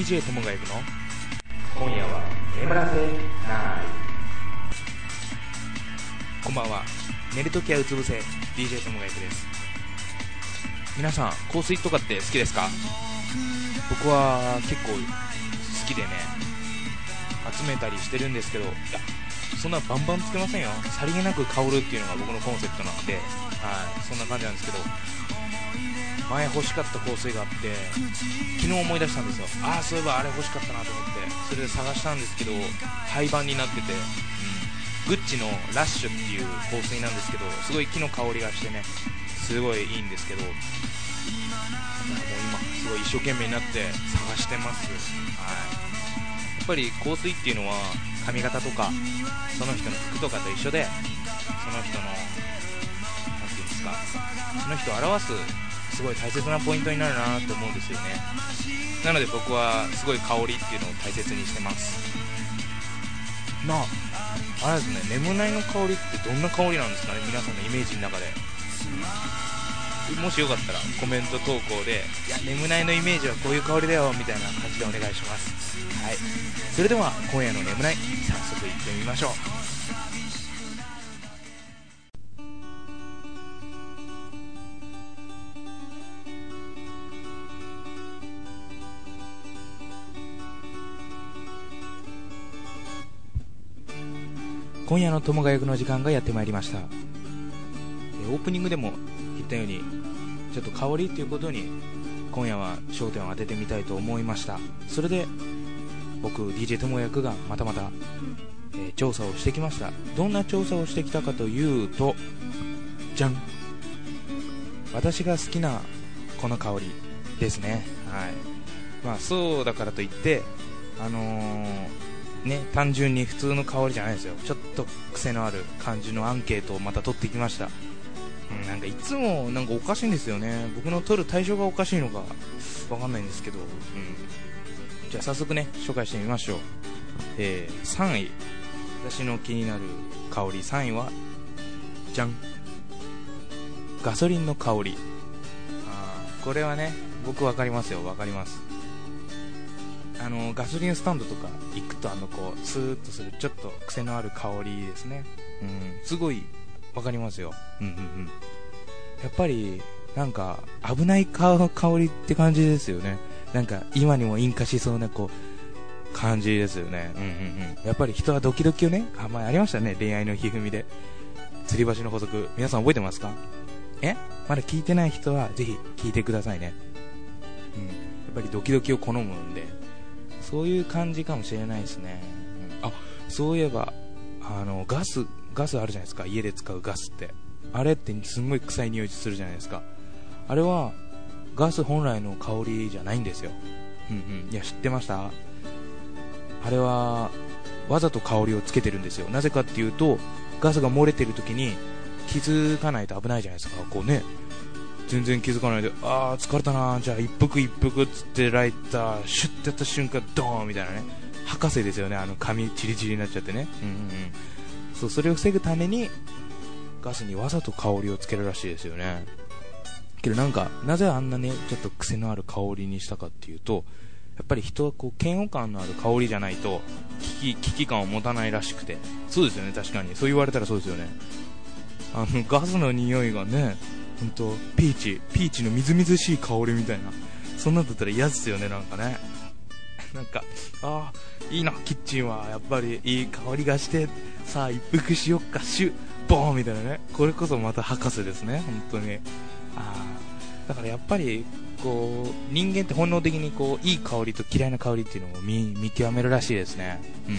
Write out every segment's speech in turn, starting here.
DJ ともがゆくの今夜は眠らせない。 こんばんは。寝るときはうつ伏せ DJ ともがゆくです。皆さん香水とかって好きですか？僕は結構好きでね集めたりしてるんですけど、いやそんなバンバンつけませんよ。さりげなく香るっていうのが僕のコンセプトなんで、はい、そんな感じなんですけど、前欲しかった香水があって昨日思い出したんですよ。ああそういえばあれ欲しかったなと思って、それで探したんですけど廃盤になってて、グッチのラッシュっていう香水なんですけど、すごい木の香りがしてねすごいいいんですけど、もう今すごい一生懸命になって探してます。はい、やっぱり香水っていうのは髪型とかその人の服とかと一緒で、その人のなんていうんですか、その人を表すすごい大切なポイントになるなと思うんですよね。なので僕はすごい香りっていうのを大切にしてます。あれですね、眠ないの香りってどんな香りなんですかね、皆さんのイメージの中で。もしよかったらコメント投稿で、いや眠ないのイメージはこういう香りだよみたいな感じでお願いします。はい、それでは今夜の眠ない早速いってみましょう。今夜の友が役の時間がやってまいりました。オープニングでも言ったようにちょっと香りっていうことに今夜は焦点を当ててみたいと思いました。それで僕 DJ 友役がまた調査をしてきました。どんな調査をしてきたかというと、じゃん、私が好きなこの香りですね。はい、まあそうだからといって単純に普通の香りじゃないですよ。ちょっと癖のある感じのアンケートをまた取ってきました。なんかいつもなんかおかしいんですよね。僕の取る対象がおかしいのかわかんないんですけど、じゃあ早速ね紹介してみましょう。3位、私の気になる香り3位はじゃん、ガソリンの香り。これはね僕わかりますよ。わかります。ガソリンスタンドとか行くとこうスーッとするちょっと癖のある香りですね。すごいわかりますよ。やっぱりなんか危ない香りって感じですよね。なんか今にも引火しそうなこう感じですよね。やっぱり人はドキドキをね、前ありましたね、恋愛のひふみで吊り橋の法則。皆さん覚えてますか？まだ聞いてない人はぜひ聞いてくださいね。やっぱりドキドキを好むんで、そういう感じかもしれないですね。そういえばガスあるじゃないですか。家で使うガスって、あれってすんごい臭い匂いするじゃないですか。あれはガス本来の香りじゃないんですよ。いや知ってました？あれはわざと香りをつけてるんですよ。なぜかっていうと、ガスが漏れてる時に気づかないと危ないじゃないですか。こうね、全然気づかないで、疲れたな、じゃあ一服っつってライターシュッてやった瞬間ドーンみたいなね、博士ですよね。紙チリチリになっちゃってね。それを防ぐためにガスにわざと香りをつけるらしいですよね。けどなぜあんなねちょっと癖のある香りにしたかっていうと、やっぱり人はこう嫌悪感のある香りじゃないと危機感を持たないらしくて。そうですよね、確かにそう言われたらそうですよね。ガスの匂いがね、ほんとピーチのみずみずしい香りみたいな、そんなんだったら嫌ですよね。なんかね、いいな、キッチンはやっぱりいい香りがして、さあ一服しよっか、シュッボーンみたいなね。これこそまた博士ですね、本当に。だからやっぱりこう人間って本能的にこういい香りと嫌いな香りっていうのを見極めるらしいですね。や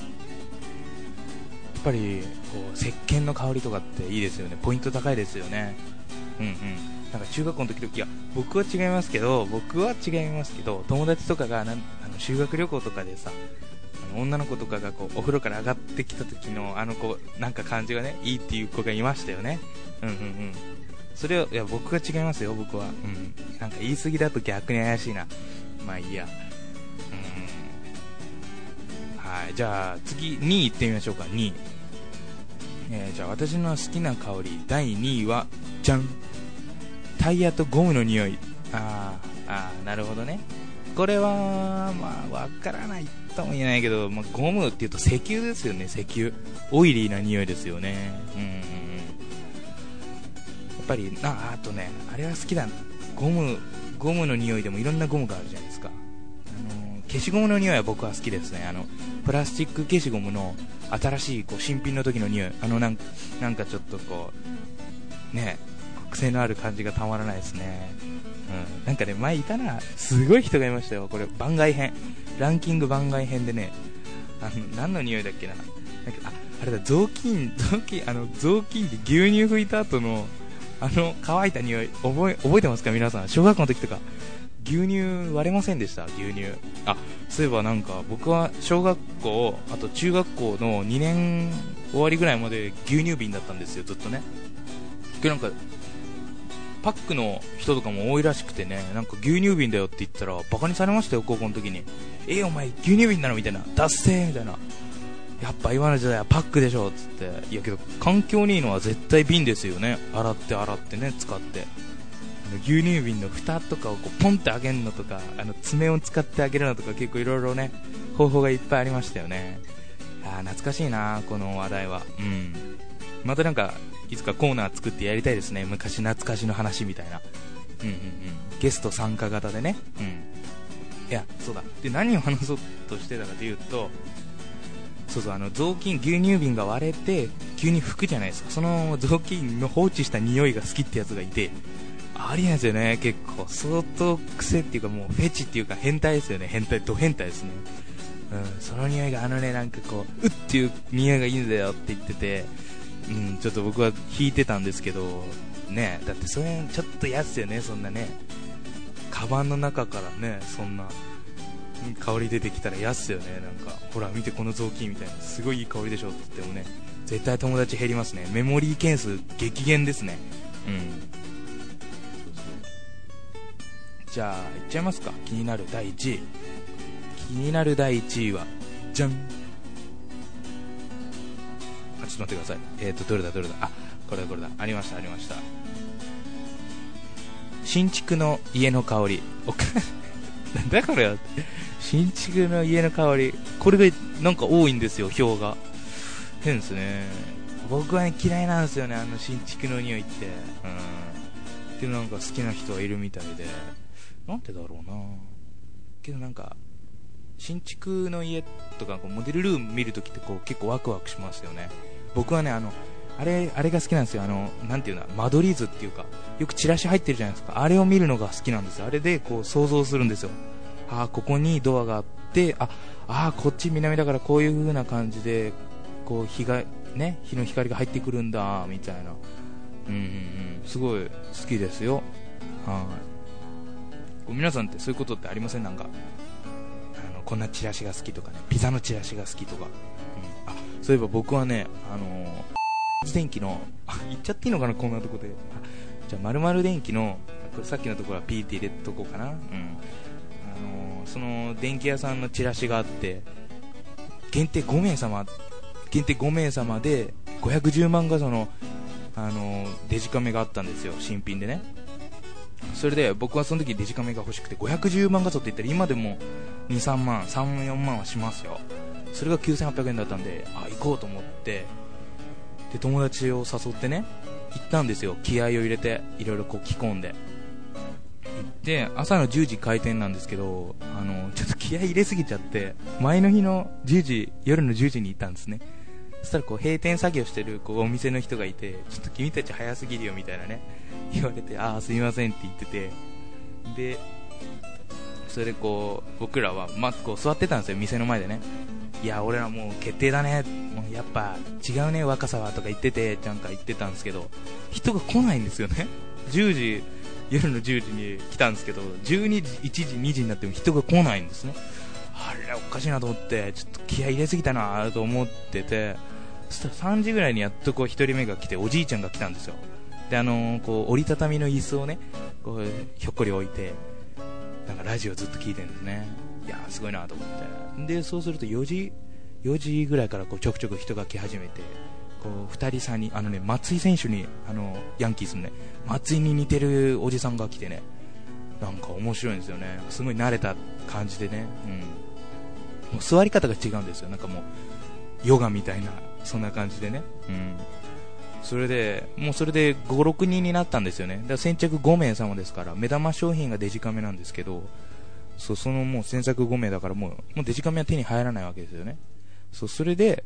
っぱりこう石鹸の香りとかっていいですよね。ポイント高いですよね。なんか中学校の時々、いや僕は違いますけど友達とかが修学旅行とかでさ、女の子とかがこうお風呂から上がってきた時の子なんか感じがねいいっていう子がいましたよね。それを、いや僕は違いますよ。僕はなんか言い過ぎだと逆に怪しいな。まあいいや。はい、じゃあ次2位いってみましょうか。2位、じゃあ私の好きな香り第2位はじゃん、タイヤとゴムの匂い。なるほどね。 これはまあわからないとも言えないけど、まあ、ゴムっていうと石油ですよね。石油オイリーな匂いですよね。やっぱりあとね、あれは好きだな。ゴムの匂いでもいろんなゴムがあるじゃないですか。消しゴムの匂いは僕は好きですね。プラスチック消しゴムの新しいこう新品の時の匂い、なんかちょっとこうね、癖のある感じがたまらないですね。なんかね、前いたな、すごい人がいましたよ。これ番外編、ランキング番外編でね、何の匂いだっけな、なんかあれだ、雑巾で牛乳拭いた後の乾いた匂い、覚えてますか皆さん。小学校の時とか牛乳割れませんでした？牛乳。そういえばなんか僕は小学校、あと中学校の2年終わりぐらいまで牛乳瓶だったんですよ、ずっとね。なんかパックの人とかも多いらしくてね、なんか牛乳瓶だよって言ったらバカにされましたよ、高校の時に。お前牛乳瓶なのみたいな、ダッセーみたいな。やっぱ今の時代はパックでしょっつって。いやけど環境にいいのは絶対瓶ですよね。洗ってね、使って。牛乳瓶の蓋とかをこうポンって開けるのとか、爪を使ってあげるのとか、結構いろいろね、方法がいっぱいありましたよね。懐かしいな、この話題は。またなんかいつかコーナー作ってやりたいですね。昔懐かしの話みたいな。ゲスト参加型でね。いや、そうだ。で、何を話そうとしてたかというと、雑巾、牛乳瓶が割れて急に拭くじゃないですか。その雑巾の放置した匂いが好きってやつがいて、ありなんですよね。結構相当癖っていうか、もうフェチっていうか変態ですよね。ド変態ですね。その匂いがなんかこうっていう匂いがいいんだよって言ってて、ちょっと僕は引いてたんですけどね。だってそれちょっと嫌っすよね。そんなね、カバンの中からね、そんな香り出てきたら嫌っすよね。なんかほら見てこの雑巾みたいな、すごいいい香りでしょって言ってもね、絶対友達減りますね。メモリー件数激減ですね。じゃあいっちゃいますか。気になる第1位はじゃん。ちょっと待ってください。どれだ、これだ。ありました。新築の家の香り。なんだこれは。新築の家の香り、これがなんか多いんですよ、票が。変ですね。僕はね、嫌いなんですよね、新築の匂いって。でもなんか好きな人はいるみたいで、なんでだろうな。けどなんか新築の家とかこうモデルルーム見るときってこう結構ワクワクしますよね。僕はね、あれが好きなんですよ。なんていうの、間取り図っていうか、よくチラシ入ってるじゃないですか。あれを見るのが好きなんですよ。あれでこう想像するんですよ。ここにドアがあって、こっち南だからこういう風な感じでこう日の光が入ってくるんだみたいな。すごい好きですよ。皆さんってそういうことってありません？なんかこんなチラシが好きとかね、ピザのチラシが好きとか。そういえば僕はね、電機の言っちゃっていいのかな、こんなとこで。じゃあ〇〇電機のこれさっきのところはピーって入れとこうかな。その電気屋さんのチラシがあって、限定5名様で510万画素のデジカメがあったんですよ、新品でね。それで僕はその時デジカメが欲しくて、510万画素って言ったら今でも2、3万、3、4万はしますよ。それが9800円だったんで、行こうと思って、で友達を誘ってね、行ったんですよ。気合を入れていろいろこう着込んで行って、朝の10時開店なんですけど、ちょっと気合入れすぎちゃって、前の日の夜の10時に行ったんですね。そしたらこう閉店作業してるこうお店の人がいて、ちょっと君たち早すぎるよみたいなね言われて、すみませんって言ってて、でそれでこう僕らはこう座ってたんですよ、店の前でね。いや俺らもう決定だね、もうやっぱ違うね若さはとか言ってて、なんか言ってたんですけど、人が来ないんですよね。夜の10時に来たんですけど、12時、1時、2時になっても人が来ないんですね。あれおかしいなと思って、ちょっと気合い入れすぎたなと思ってて、そしたら3時ぐらいにやっとこう1人目が来て、おじいちゃんが来たんですよ。でこう折りたたみの椅子をねこうひょっこり置いて、なんかラジオずっと聞いてるんですね。いやすごいなと思って。でそうすると4時ぐらいからこうちょくちょく人が来始めて、こう2人3人松井選手にヤンキースのね松井に似てるおじさんが来てね、 なんか面白いんですよね。すごい慣れた感じでね、もう座り方が違うんですよ。なんかもうヨガみたいな、そんな感じでね、それで5、6人になったんですよね。だから先着5名様ですから、目玉商品がデジカメなんですけど、そのもう先着5名だからもうデジカメは手に入らないわけですよね。それで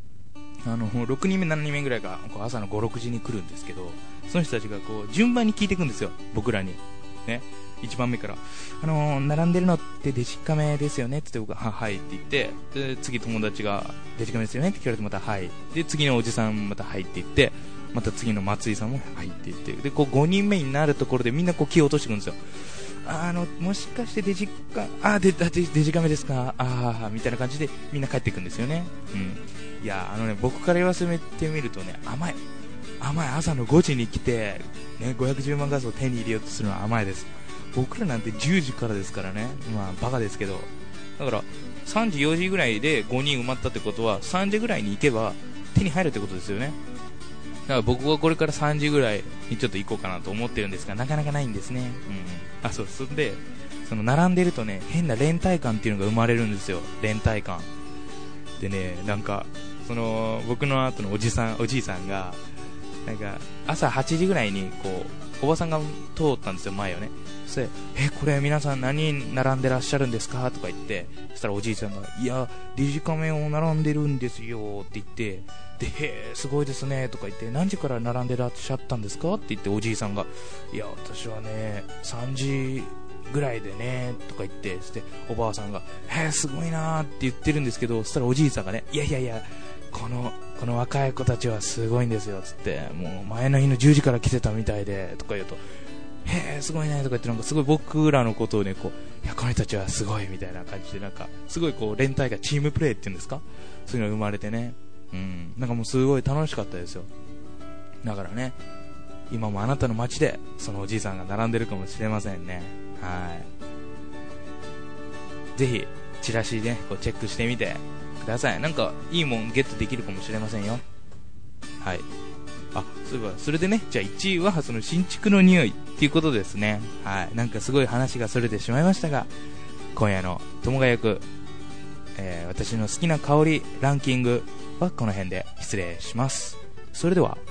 6人目7人目ぐらいがこう朝の5、6時に来るんですけど、その人たちがこう順番に聞いていくんですよ、僕らにね。1番目から並んでるのってデジカメですよねって言って、僕がはいって言って、で次友達がデジカメですよねって聞かれて、またはいで、次のおじさんまたはいって言って、また次の松井さんもはいって言って、でこう5人目になるところでみんなこう気を落としてくるんですよ。もしかしてデジカメですか、みたいな感じでみんな帰っていくんですよね。いや僕から言わせてみるとね、甘い朝の5時に来て、ね、510万画素を手に入れようとするのは甘いです。僕らなんて10時からですからね、まあバカですけど、だから3時4時ぐらいで5人埋まったってことは3時ぐらいに行けば手に入るってことですよね。だから僕はこれから3時ぐらいにちょっと行こうかなと思ってるんですが、なかなかないんですね。そんで並んでるとね、変な連帯感っていうのが生まれるんですよ。連帯感でね、なんか僕の後のおじいさんがなんか朝8時ぐらいにこうおばさんが通ったんですよ、前をね。そしてこれ皆さん何人並んでらっしゃるんですかとか言って、そしたらおじいちゃんが、いやデジカメを並んでるんですよって言って、で、すごいですねとか言って、何時から並んでらっしゃったんですかって言って、おじいさんが、いや私はね3時ぐらいでねとか言って、そしておばあさんがすごいなって言ってるんですけど、そしたらおじいさんがね、いやこの若い子たちはすごいんですよつって、もう前の日の10時から来てたみたいでとか言うと、すごいねとか言って、なんかすごい僕らのことをね、こう、いやこの人たちはすごいみたいな感じで、なんかすごいこう連帯がチームプレーっていうんですか、そういうのが生まれてね、なんかもうすごい楽しかったですよ。だからね、今もあなたの街でそのおじいさんが並んでるかもしれませんね。ぜひチラシね、こうチェックしてみてください。なんかいいもんゲットできるかもしれませんよ。そういえばそれでね、じゃあ1位はその新築の匂いっていうことですね。なんかすごい話がそれてしまいましたが、今夜の友が役、私の好きな香りランキングはこの辺で失礼します。それでは。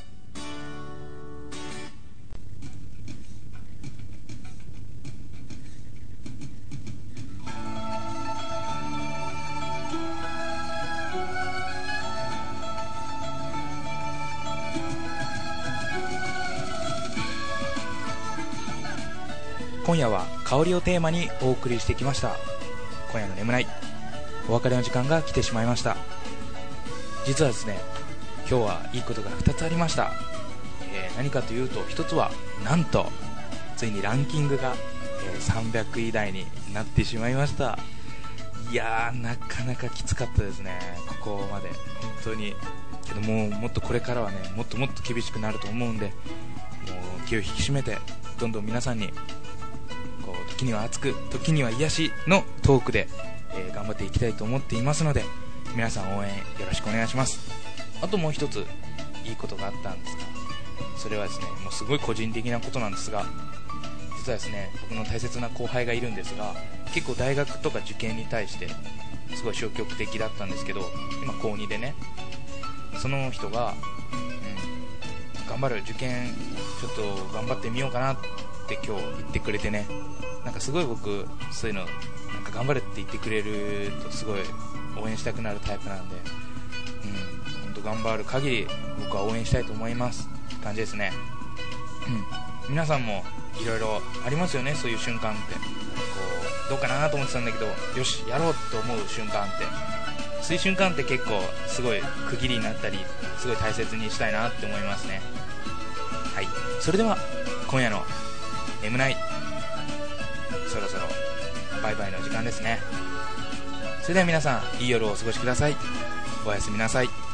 今夜は香りをテーマにお送りしてきました。今夜の眠ないお別れの時間が来てしまいました。実はですね、今日はいいことが2つありました。何かというと、1つはなんとついにランキングが、300位台になってしまいました。いやー、なかなかきつかったですね、ここまで本当に。けどもっとこれからはね、もっともっと厳しくなると思うんで、もう気を引き締めて、どんどん皆さんにこう時には熱く時には癒しのトークで、頑張っていきたいと思っていますので、皆さん応援よろしくお願いします。あともう一ついいことがあったんですが、それはですね、もうすごい個人的なことなんですが、実はですね、僕の大切な後輩がいるんですが、結構大学とか受験に対してすごい消極的だったんですけど、今高2でね、その人が、頑張る、受験ちょっと頑張ってみようかなって今日言ってくれてね、なんかすごい僕そういうのなんか頑張れって言ってくれるとすごい応援したくなるタイプなんで、本当頑張る限り僕は応援したいと思いますって感じですね。皆さんもいろいろありますよね、そういう瞬間って。こうどうかなと思ってたんだけど、よしやろうと思う瞬間って、そういう瞬間って結構すごい区切りになったり、すごい大切にしたいなって思いますね。はい、それでは今夜の眠ない、そろそろバイバイの時間ですね。それでは皆さん、いい夜をお過ごしください。おやすみなさい。